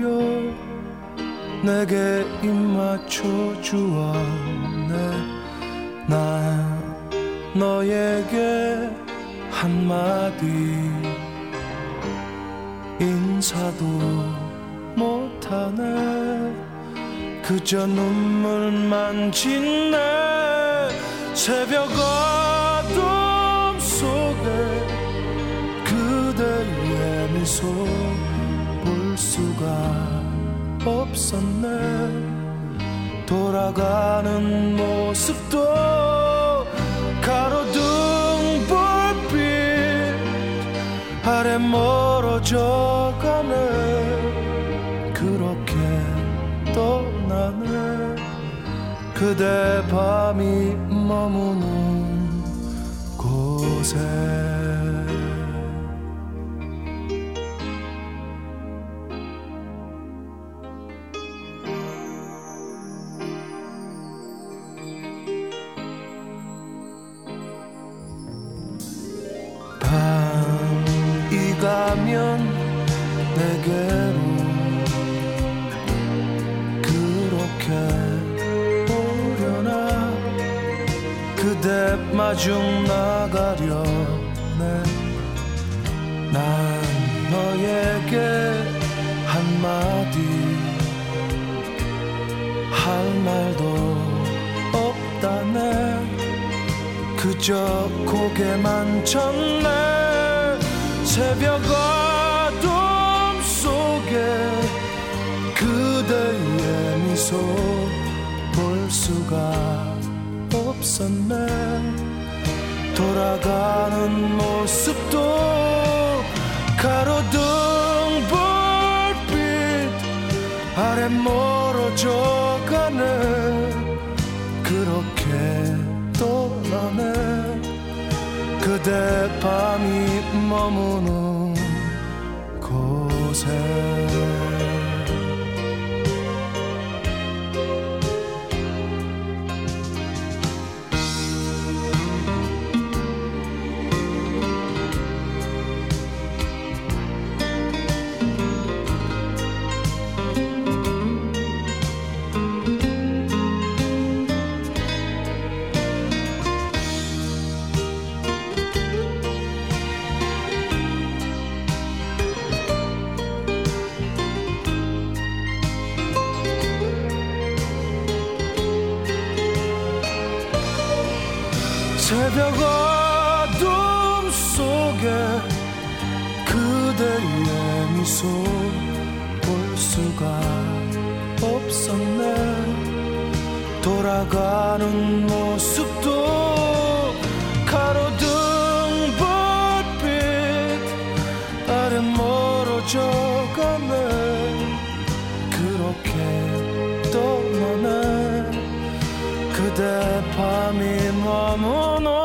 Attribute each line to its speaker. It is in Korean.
Speaker 1: 내게 입 맞춰 주었네. 난 너에게 한마디 인사도 못하네. 그저 눈물만 짓네. 새벽 어둠 속에 그대의 미소 볼 수가 없었네. 돌아가는 모습도 가로등 불빛 아래 멀어져 가네. 그렇게 떠나네. 그대 밤이 머무는 곳에. 밤이 가면 내게로 그렇게 오려나. 그대 마중 나가려네. 난 너에게 한마디 할 말도 없다네. 그저 고개만 쳤네. 새벽 어둠 속에 그대의 미소 볼 수가 없었네. 돌아가는 모습도 가로등 불빛 아래 멀어져 가네. 그렇게 떠나네. 그대 밤이 머무는 곳에. 새벽 어둠 속에 그대의 미소 볼 수가 없었네. 돌아가는 모습도 가로등 불빛 아래 멀어져 가네. 그렇게 떠나네. 그대 밤이 머무는